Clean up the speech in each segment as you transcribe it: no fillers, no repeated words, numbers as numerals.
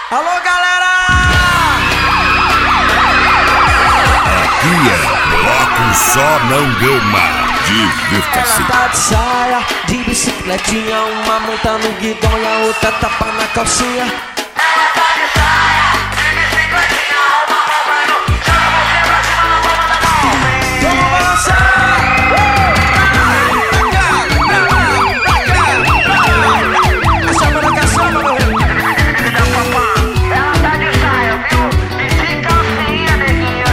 Alô, galera! Aqui é Bloco Só Não Gama. Divirta-se. Ela tá de saia, de bicicletinha, uma monta no guidão e a outra tapa na calcinha. Ela tá de saia, de bicicletinha, uma mão vai no chão, você pra cima, não vou mandar mal. Vamos balançar! Essa mão na caçamba, meu rei. Ela tá de saia, viu? E de calcinha, neguinho.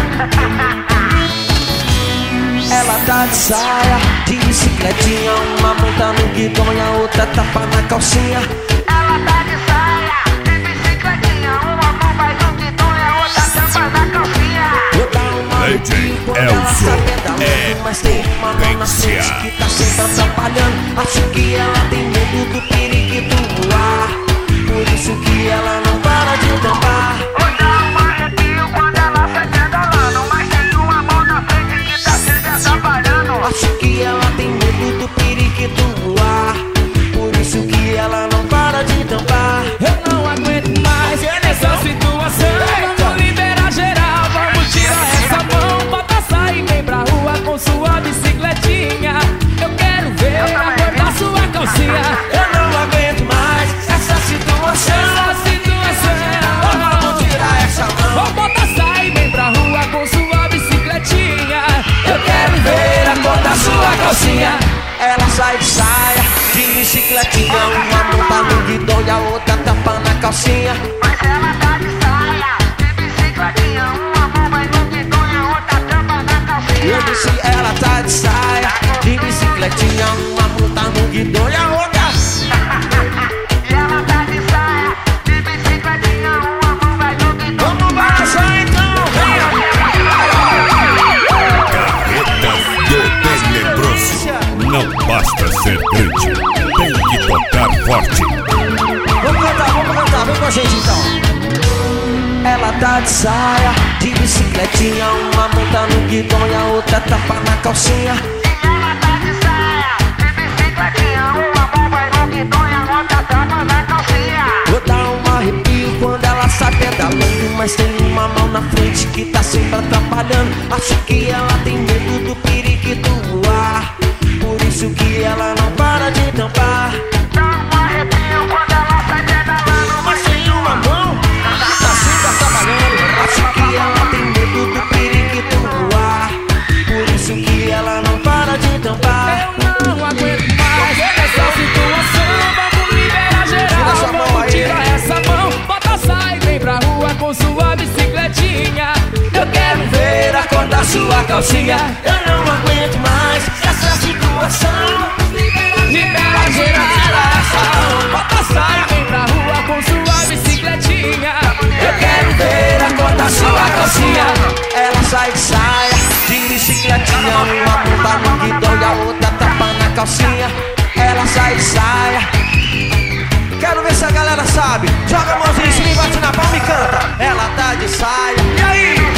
Ela tá de saia, de bicicletinha, uma monta no guidão e a outra tapa na calcinha. Ela tá de saia, de bicicletinha, uma mão vai no guidão e a outra tampa na calcinha. Vou dar uma DJ quando ela Elzo sai pedalando, mas tem uma mão na frente que tá sempre atrapalhando. Acho que ela tem medo do periquito voar, por isso que ela não para de tampar. Vou dar um arrepio quando ela sai pedalando, mas tem uma mão na frente que tá sempre atrapalhando. Acho que ela tem medo do periquito voar, por isso que ela não para de tampar. Eu não aguento mais essa situação. Vamos liberar geral, vamos tirar essa mão. Bota sair, vem pra rua com sua bicicletinha. Eu quero ver a cor da sua calcinha. Eu não aguento mais essa situação. Vamos tirar essa mão. Bota sair, vem pra rua com sua bicicletinha. Eu quero ver a cor da sua calcinha. Ela sai de saia, de bicicletinha, uma monta no guidão e a outra tapa na calcinha. Mas ela tá de saia, de bicicletinha, uma mão vai no guidão e a outra tampa na calcinha. Eu disse, ela tá de saia, de bicicletinha, uma monta no guidão e a outra. E ela tá de saia, de bicicletinha, uma mão vai no guidão. Vamos balançar então, venha! Carretas do Tenebroso. Não basta ser grande, tem que tocar forte. Vamos cantar, vem com a gente então. Ela tá de saia, de bicicletinha, uma monta no guidão e a outra tapa na calcinha. E ela tá de saia, de bicicletinha, uma mão vai no guidão e a outra tampa na calcinha. Vou dar um arrepio quando ela sai pedalando, mas tem uma mão na frente que tá sempre atrapalhando. Acho que ela tem medo do periquito voar, por isso que ela não para de tampar. Dá um arrepio quando ela sai pedalando, Mas tem uma mão que tá sempre atrapalhando. Acho que ela tem medo do periquito voar, por isso que ela não para de tampar. Eu não aguento mais essa situação. Vamos liberar geral, essa mão vamos aí. tirar essa mão. Bota sai, vem pra rua com sua bicicletinha. Eu quero ver a cor da sua calcinha. Eu não aguento mais essa situação. Libera geral, bota sai, vem pra rua com sua bicicletinha. Eu quero ver a cor da sua calcinha. Ela sai de saia, de bicicletinha, uma monta no guidão e a outra tapa na calcinha. Ela sai de saia. Quero ver se a galera sabe. Joga a mãozinha em cima e bate na palma e canta. Ela tá de saia. E aí?